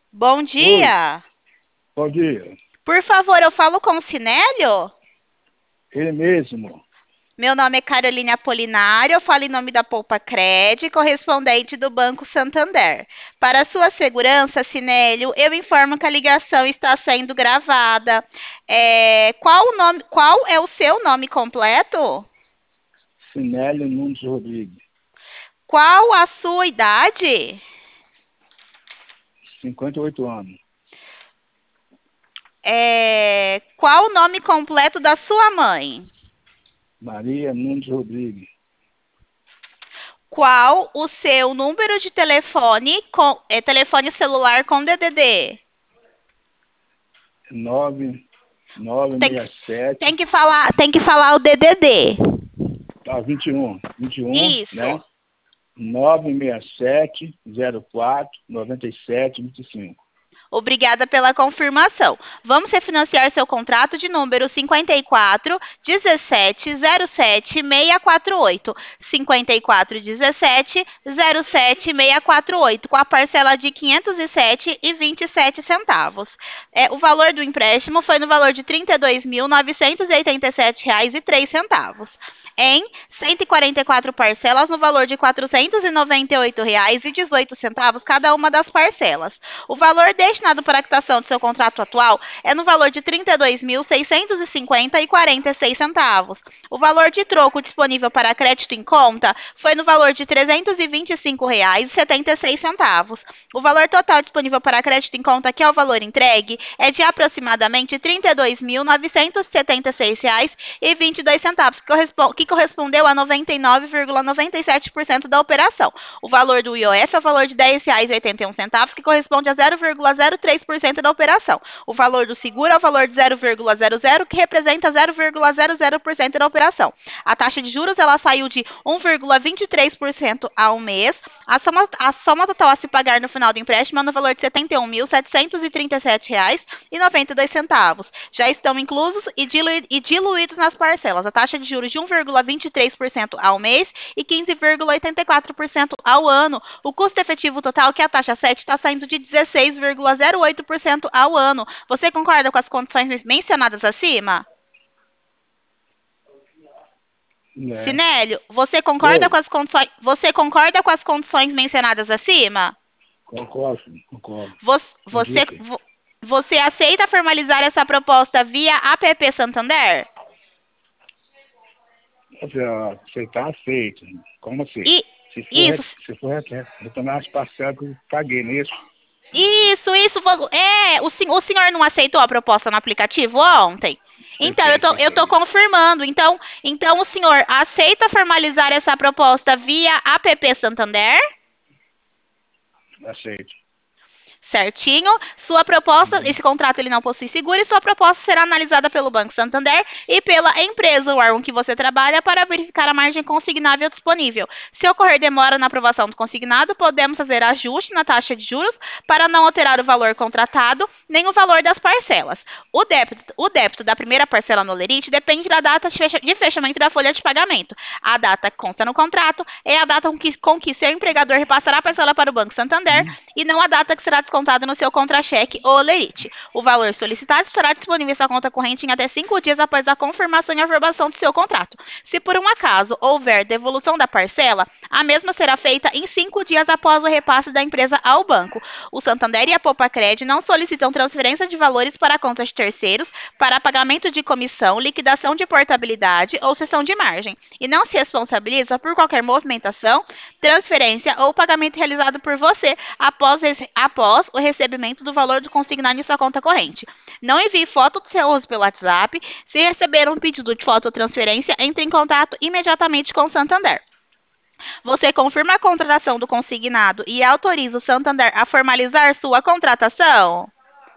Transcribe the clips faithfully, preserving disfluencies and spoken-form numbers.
Bom Oi, dia. bom dia. Por favor, eu falo com o Sinélio? Ele mesmo. Meu nome é Caroline Apolinário, eu falo em nome da Poupa Cred, correspondente do Banco Santander. Para sua segurança, Sinélio, eu informo que a ligação está sendo gravada. É, qual o nome, qual é o seu nome completo? Sinélio Nunes Rodrigues, Qual a sua idade? cinquenta e oito anos. É, qual o nome completo da sua mãe? Maria Nunes Rodrigues, Qual o seu número de telefone com é, telefone celular com D D D? nove Tem que, nove seis tem sete, que falar, tem que falar o D D D. tá, vinte e um, vinte e um, Isso. né? nove seis sete, zero quatro, nove sete, vinte e cinco. Obrigada pela confirmação. Vamos refinanciar seu contrato de número cinquenta e quatro dezessete zero sete seis quatro oito. cinquenta e quatro dezessete zero sete seis quatro oito, com a parcela de quinhentos e sete e vinte e sete centavos. É, o valor do empréstimo foi no valor de trinta e dois mil novecentos e oitenta e sete reais e três centavos. Em cento e quarenta e quatro parcelas no valor de quatrocentos e noventa e oito reais e dezoito centavos cada uma das parcelas. O valor destinado para a quitação do seu contrato atual é no valor de trinta e dois mil seiscentos e cinquenta reais e quarenta e seis centavos. O valor de troco disponível para crédito em conta foi no valor de trezentos e vinte e cinco reais e setenta e seis centavos. O valor total disponível para crédito em conta, que é o valor entregue, é de aproximadamente trinta e dois mil novecentos e setenta e seis reais e vinte e dois centavos, que correspondeu a noventa e nove vírgula noventa e sete por cento da operação. O valor do I O F é o valor de dez reais e oitenta e um centavos, que corresponde a zero vírgula zero três por cento da operação. O valor do seguro é o valor de zero vírgula zero zero, que representa zero vírgula zero zero por cento da operação. A taxa de juros ela saiu de um vírgula vinte e três por cento ao mês. A soma, a soma total a se pagar no final do empréstimo é no valor de setenta e um mil setecentos e trinta e sete reais e noventa e dois centavos. Já estão inclusos e, dilu, e diluídos nas parcelas a taxa de juros de um vírgula vinte e três por cento ao mês e quinze vírgula oitenta e quatro por cento ao ano. O custo efetivo total, que é a taxa sete, está saindo de dezesseis vírgula zero oito por cento ao ano. Você concorda com as condições mencionadas acima? Né? Sinélio, você concorda com Oi, as condições, você concorda com as condições mencionadas acima? concordo, concordo. Você, você, Indique. você aceita formalizar essa proposta via App Santander? Já aceitar, aceito. Como aceito? E Se for, re- isso, se for re- retornar as parcelas que eu paguei nisso, isso, isso. É, o, o senhor não aceitou a proposta no aplicativo ontem? Então, eu aceitei, tô, eu tô aceitei. confirmando. Então, então, o senhor aceita formalizar essa proposta via App Santander? Aceito. Certinho. Sua proposta, Uhum. esse contrato ele não possui seguro e sua proposta será analisada pelo Banco Santander e pela empresa, o órgão que você trabalha, para verificar a margem consignável disponível. Se ocorrer demora na aprovação do consignado, podemos fazer ajuste na taxa de juros para não alterar o valor contratado nem o valor das parcelas. O débito, o débito da primeira parcela no Lerite depende da data de fechamento da folha de pagamento. A data que consta no contrato é a data com que, com que seu empregador repassará a parcela para o Banco Santander Uhum. e não a data que será descontada no seu contra-cheque ou lerite. O valor solicitado estará disponível em sua conta corrente em até cinco dias após a confirmação e aprovação do seu contrato. Se por um acaso houver devolução da parcela, a mesma será feita em cinco dias após o repasse da empresa ao banco. O Santander e a Poupa-Cred não solicitam transferência de valores para contas de terceiros para pagamento de comissão, liquidação de portabilidade ou cessão de margem, e não se responsabiliza por qualquer movimentação, transferência ou pagamento realizado por você após, após o recebimento do valor do consignado em sua conta corrente. Não envie foto do seu rosto pelo WhatsApp. Se receber um pedido de foto ou transferência, entre em contato imediatamente com o Santander. Você confirma a contratação do consignado e autoriza o Santander a formalizar sua contratação?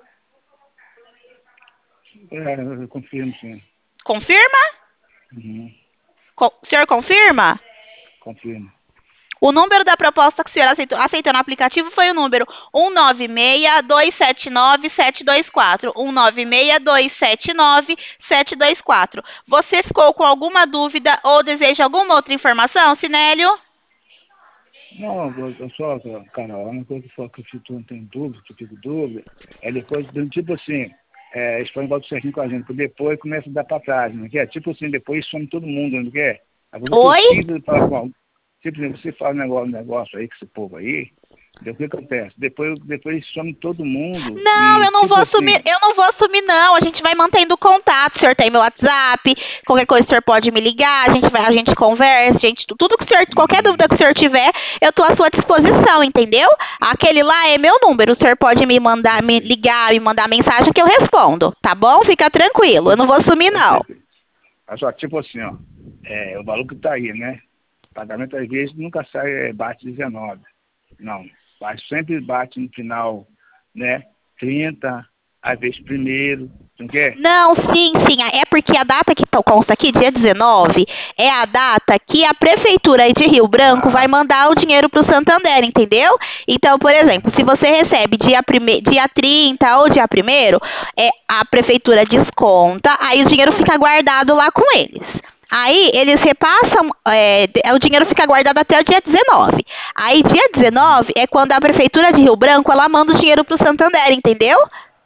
É, eu confirmo, sim. Confirma? Uhum. Co- o senhor confirma? Confirmo. O número da proposta que o senhor aceitou, aceitou no aplicativo foi o número um nove seis, dois sete nove, sete dois quatro. um nove seis, dois sete nove, sete dois quatro. Você ficou com alguma dúvida ou deseja alguma outra informação, Sinélio? Não, eu eu só, cara, a única coisa que só que eu fico, não tenho dúvida, que eu fico dúvida, é depois, do tipo assim, é, eles põem igual certinho com a gente, porque depois começa a dar pra trás, não quer? Tipo assim, depois some todo mundo, não quer? Agora você Oi? precisa falar com alguém. Tipo assim, você fala um negócio, um negócio aí com esse povo aí, o que acontece? Depois, depois some todo mundo Não, e eu não tipo vou assim, sumir, eu não vou sumir, não. A gente vai mantendo contato. O senhor tem meu WhatsApp, qualquer coisa o senhor pode me ligar, a gente vai, a gente conversa, gente, tudo que o senhor, qualquer uhum, dúvida que o senhor tiver, eu tô à sua disposição, entendeu? Aquele lá é meu número. O senhor pode me mandar, me ok, ligar, me mandar mensagem que eu respondo, tá bom? Fica tranquilo, eu não vou sumir, não. ok. Mas só, tipo assim, ó, é, o valor que tá aí, né? Pagamento às vezes nunca sai, é, bate dezenove. Não, bate, sempre bate no final, né? trinta, às vezes primeiro, não quer? Não, sim, sim. É porque a data que to- consta aqui, dia dezenove, é a data que a Prefeitura de Rio Branco vai Ah, mandar o dinheiro para o Santander, entendeu? Então, por exemplo, se você recebe dia, prime... dia trinta ou dia primeiro, é, a Prefeitura desconta, aí o dinheiro fica guardado lá com eles. Aí eles repassam, é, de- o dinheiro fica guardado até o dia dezenove. Aí dia dezenove é quando a Prefeitura de Rio Branco ela manda o dinheiro para o Santander, entendeu?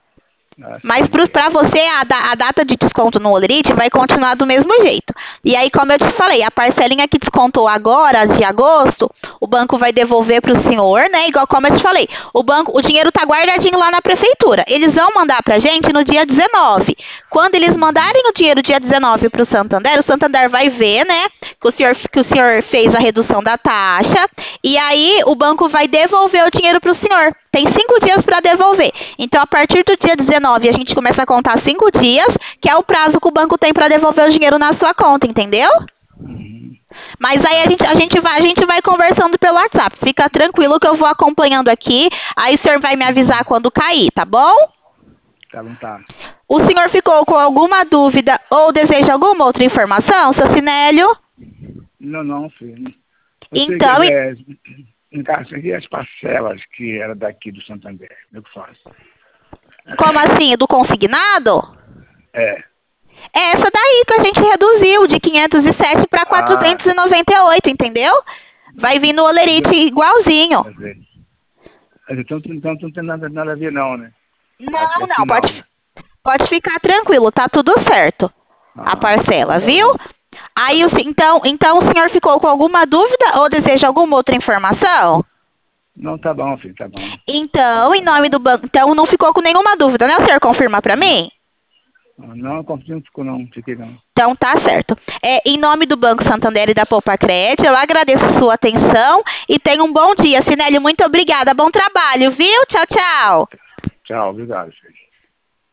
ah, Mas sim, para você, a, da- a data de desconto no Olerite vai continuar do mesmo jeito. E aí, como eu te falei, a parcelinha que descontou agora, de agosto, o banco vai devolver para o senhor, né? Igual como eu te falei, o banco, o dinheiro está guardadinho lá na prefeitura. Eles vão mandar para a gente no dia dezenove. Quando eles uhum, mandarem o dinheiro dia dezenove para o Santander, o Santander vai ver, né? Que o senhor, que o senhor fez a redução da taxa. E aí, o banco vai devolver o dinheiro para o senhor. Tem cinco dias para devolver. Então, a partir do dia dezenove, a gente começa a contar cinco dias, que é o prazo que o banco tem para devolver o dinheiro na sua conta, entendeu? uhum, Mas aí a ah, gente, a gente vai, a gente vai conversando pelo WhatsApp. Fica tranquilo que eu vou acompanhando aqui. Aí o senhor vai me avisar uhum, quando cair, tá bom? tá bom, tá. O senhor ficou com alguma dúvida ou deseja alguma outra informação, seu Sinélio? Não, não, filho. Você Então, quer e- ver, em casa aqui as parcelas que era daqui do Santander, como é que faz? como assim? Do consignado? É, É essa daí que a gente reduziu de quinhentos e sete para ah, quatrocentos e noventa e oito, entendeu? Vai vir no olerite igualzinho. quer dizer, então, então não tem nada, nada a ver não, né? Acho que Não, é não, final, pode, né? pode ficar tranquilo, tá tudo certo. A Ah, parcela, então tá viu? bom, tá Aí, o bom. se- então, então o senhor ficou com alguma dúvida ou deseja alguma outra informação? Não, tá bom, filho, tá bom. Então, em Tá nome bom. do banco, então não ficou com nenhuma dúvida, né? O senhor confirma para Não, mim? não, confio, não ficou não, fiquei não. Então tá certo. É, em nome do Banco Santander e da Poupa Crédito, eu agradeço a sua atenção e tenha um bom dia. Sinélio, muito obrigada. Bom trabalho, viu? Tchau, tchau. Tchau, obrigado, filho.